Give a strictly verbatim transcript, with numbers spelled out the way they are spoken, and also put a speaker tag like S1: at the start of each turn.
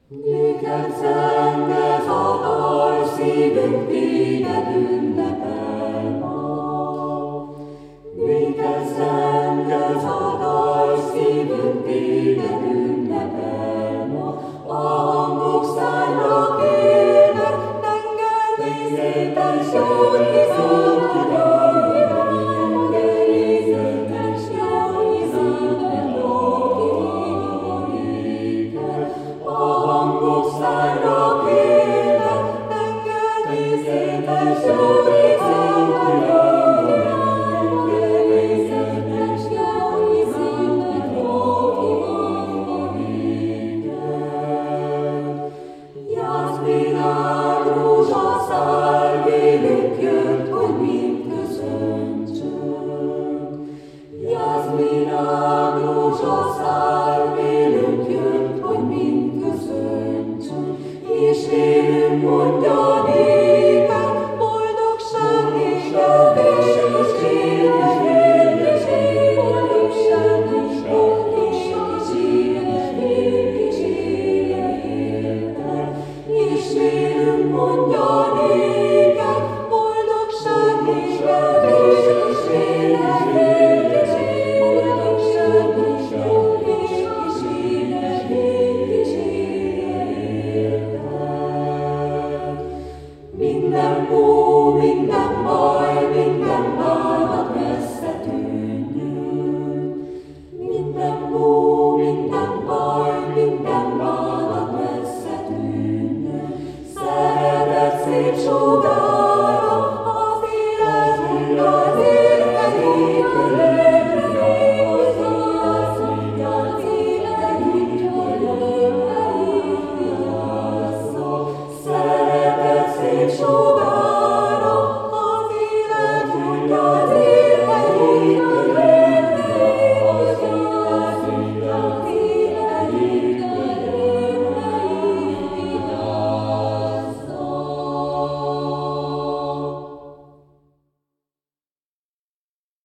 S1: Néked zengez a dal, szívünk téged ünnepel ma. Néked zengez a dal, szívünk téged ünnepel ma. A hangok szárnak ének, tengerészétes jót kiszólt ki ránk, tengerészétes jót kiszólt ki ránk. A hangok szárnak ének, tengerészétes jót kiszólt ki ránk, tengerészétes jót kiszólt ki ránk. Jászminál rózsaszál, vélünk jött, hogy mind köszöntsünk. Jászminál rózsaszál, vélünk jött, hogy mind köszöntsünk, és vélünk mondja